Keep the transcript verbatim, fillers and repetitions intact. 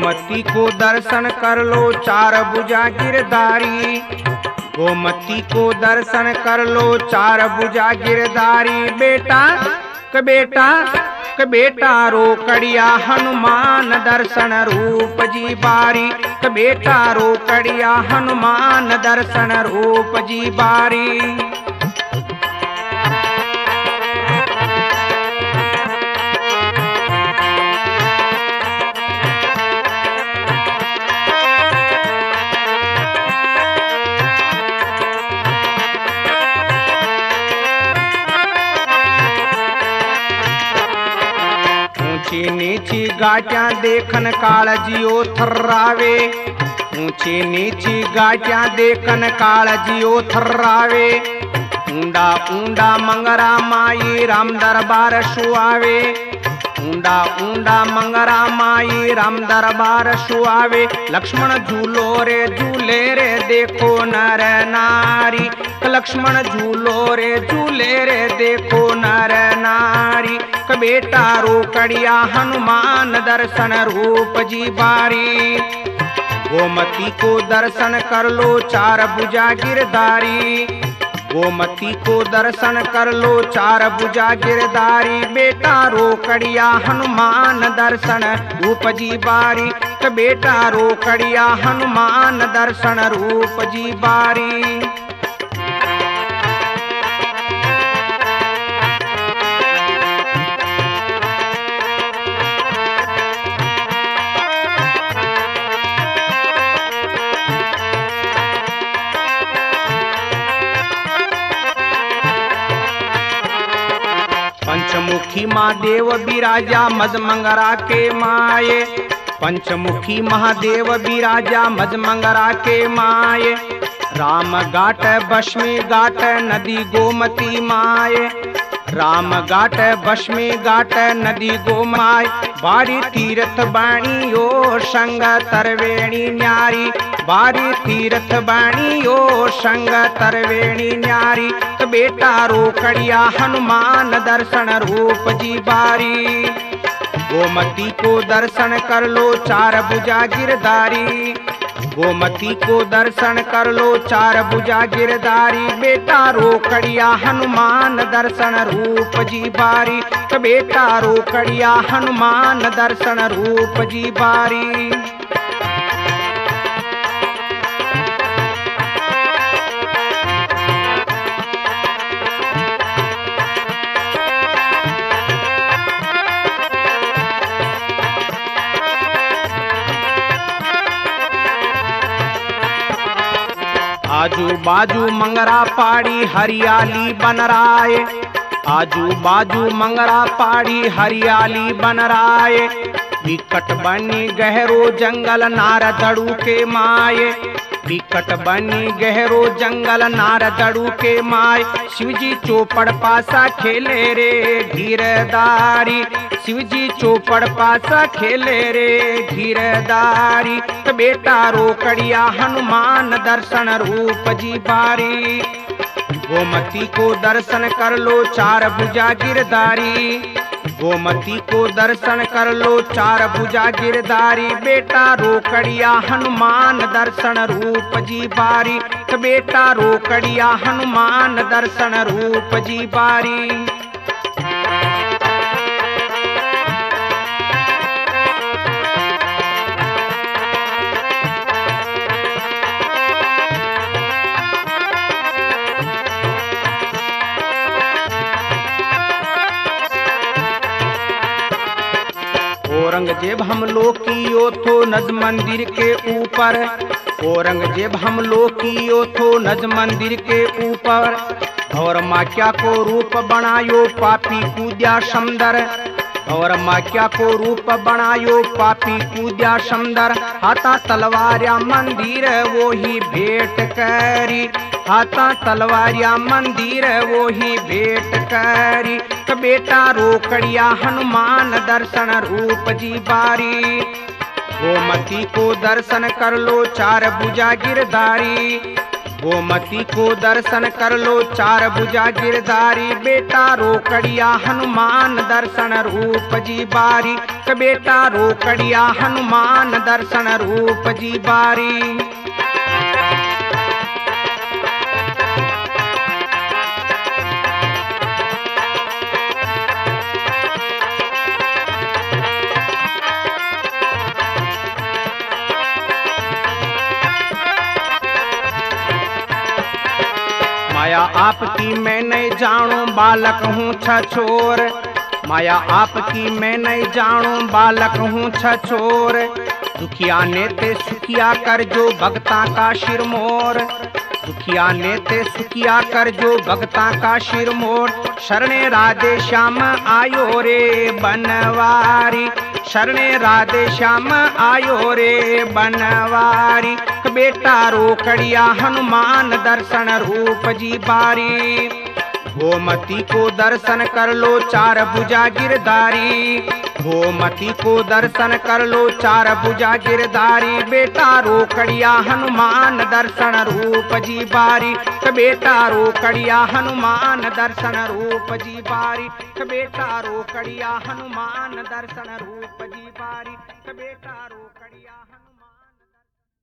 गोमती को दर्शन कर लो चार भुजा गिरधारी। गोमती को दर्शन कर लो चार भुजा गिरधारी। बेटा क बेटा क बेटा रोकड़िया हनुमान दर्शन रूप जी बारी। क बेटा रोकड़िया हनुमान दर्शन रूप जी बारी। ऊंची नीची गाटियां देखन काल जियो थर्रावे। ऊंची नीची गाटियां देखन काल जियो थर्रावे। ऊंडा ऊंडा मंगरा माई राम दरबार सुआवे। ऊंडा ऊंडा मंगरा माई राम दरबार सुआवे। लक्ष्मण झूलो रे झूले रे देखो नर नारी। लक्ष्मण झूलो रे झूले रे देखो नर नारी। क बेटा रोकड़िया हनुमान दर्शन रूप जी बारी। गोमती को दर्शन कर लो चार भुजा गिरधारी। गोमती को दर्शन कर लो चार भुजा गिरधारी। बेटा रोकड़िया हनुमान दर्शन रूप जी बारी। क बेटा रोकड़िया हनुमान दर्शन रूप जी बारी। पंचमुखी महादेव बिराजा मजमंगरा के माये। पंचमुखी महादेव बिराजा मजमंगरा के माये। राम घाट बश्मी घाट नदी गोमती माये। राम घाट बश्मी घाट नदी गोमाय। बारी तीर्थ बाणी ओ संग तरवेणी न्यारी। बारी तीर्थ बाणी ओ संग तरवेणी न्यारी। क बेटा रोकड़िया हनुमान दर्शन रूप जी बारी। गोमती को दर्शन कर लो चार भुजा गिरधारी। गोमती को दर्शन कर लो चार भुजा गिरधारी। बेटा रोकड़िया हनुमान दर्शन रूप जी बारी। क बेटा रोकड़िया हनुमान दर्शन रूप जी बारी। आजू बाजू मंगरा पाड़ी हरियाली बन राय। आजू बाजू मंगरा पाड़ी हरियाली बन राय। विकट बनी गहरो जंगल नारदड़ू के माये। विकट बनी गहरो जंगल नारदड़ू के माय। शिवजी चौपड़ पासा खेले रे धीरधारी। शिवजी चौपड़ पासा खेले रे धीरधारी। क बेटा रोकड़िया हनुमान दर्शन रूप जी बारी। गोमती को दर्शन कर लो चार भुजा गिरधारी। गोमती को दर्शन कर लो चार भुजा गिरधारी। बेटा रोकड़िया हनुमान दर्शन रूप जी बारी। क बेटा रोकड़िया हनुमान दर्शन रूप जी बारी। औरंगजेब हम लोग की ओ थो नज मंदिर के ऊपर। औरंगजेब हम लोग की ओ थो नज मंदिर के ऊपर। और माक्या को रूप बनायो पापी कूद्या समंदर। और माक्या को रूप बनायो पापी कूद्या समंदर। हाथा तलवारिया मंदिर वो ही भेंट करी। हाथा तलवारिया मंदिर वो ही भेंट करी। क बेटा रोकड़िया हनुमान दर्शन रूप जी बारी। गोमती को दर्शन कर लो चार भुजा गिरधारी। गोमती को दर्शन कर लो चार भुजा गिरधारी, बेटा रोकड़िया हनुमान दर्शन रूप जी बारी, बेटा रोकड़िया हनुमान दर्शन रूप जी बारी। माया आपकी मैं नहीं जानूं बालक हूँ छछोर, माया आपकी मैं नहीं जानूं बालक हूँ छछोर, दुखिया ने ते सुखिया कर जो भगता का शिर मोर, दुखिया ने ते सुखिया कर जो भगता का शिर मोर, शरणे राधे श्याम आयो रे बनवारी, शरणे राधे श्याम आयो रे बनवारी, बेटा रोकड़िया हनुमान दर्शन रूप जी बारी। गोमती को दर्शन कर लो चार भुजा गिरधारी, गोमती को दर्शन कर लो चार भुजा गिरधारी, बेटा रोकड़िया हनुमान दर्शन रूप जी बारी, बेटा रोकड़िया हनुमान दर्शन रूप जी बारी, बेटा रोकड़िया हनुमान दर्शन रूप जी बारी, बेटा रोकड़िया